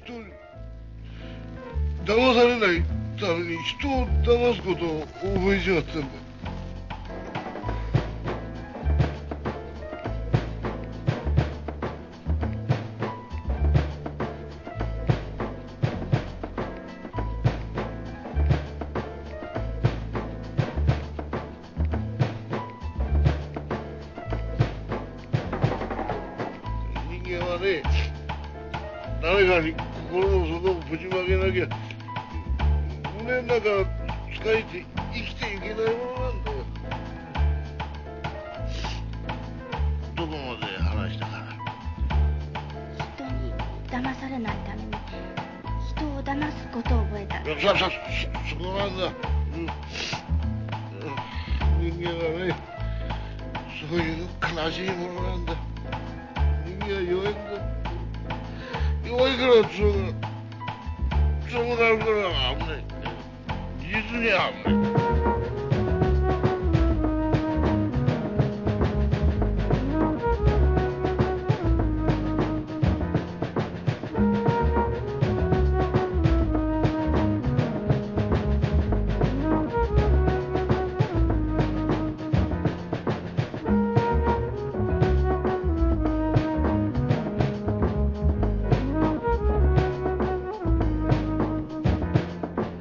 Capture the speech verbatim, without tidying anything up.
人騙されないために人を騙すことを覚えちまったんだ。人間はね、誰かに心の底をぶちまけなきゃ胸の中を使えて生きていけないものなんだよ。どこまで話したかな。 人に騙されないために人を騙すことを覚えた。 いや、そ、そ、そこなんだ。うん、人間はね、そういう悲しいものなんだ。人間は弱いんだ。弱いからそうそうなるから危ない。実に危ない。